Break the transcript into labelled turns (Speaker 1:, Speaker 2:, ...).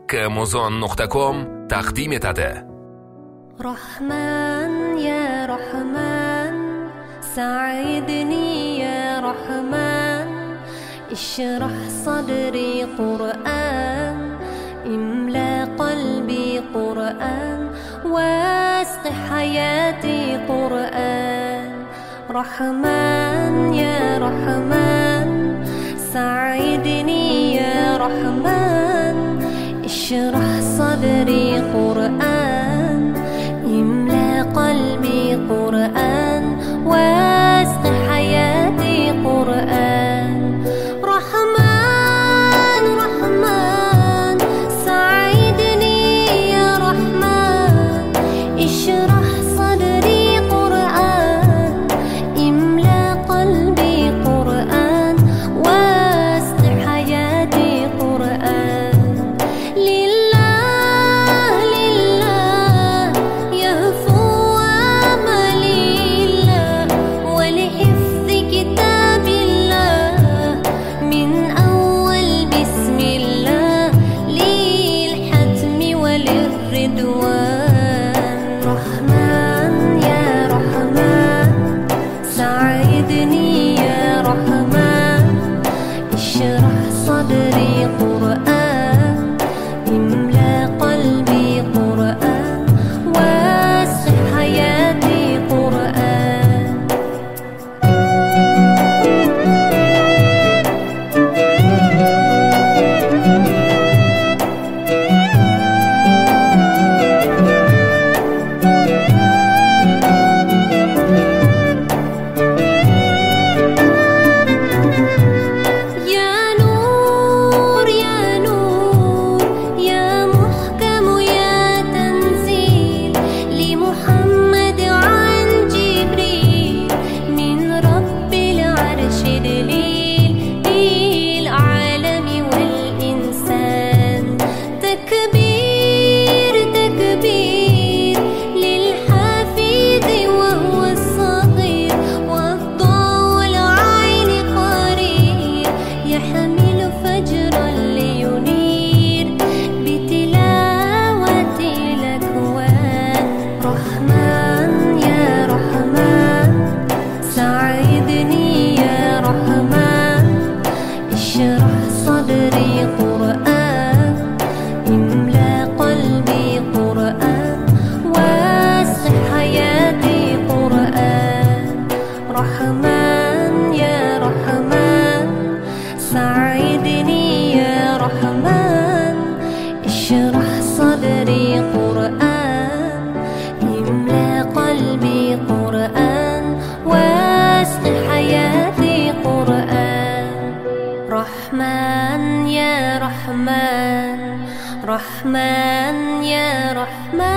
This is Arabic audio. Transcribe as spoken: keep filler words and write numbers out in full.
Speaker 1: كامازون نقطه كوم تقدیم etadi.
Speaker 2: رحمن يا رحمن ساعدني يا رحمن اشرح صدري قرآن املأ قلبي قرآن واسق حياتي قرآن. رحمن يا رحمن ساعدني يا رحمن اشرح صدري قرآن املأ قلبي قرآن واسق حياتي قرآن. رحمن رحمن ساعدني يا رحمن اشرح صدري قرآن املأ قلبي قرآن واسق حياتي قرآن. رحمن يا رحمن ساعدني يا رحمن اشرح صدري قرآن املأ قلبي قرآن واسق حياتي قرآن. رحمن يا رحمن ساعدني يا رحمن اشرح صدري قرآن املأ قلبي قرآن واسق حياتي قرآن. رحمن يا رحمن رحمن يا رحمن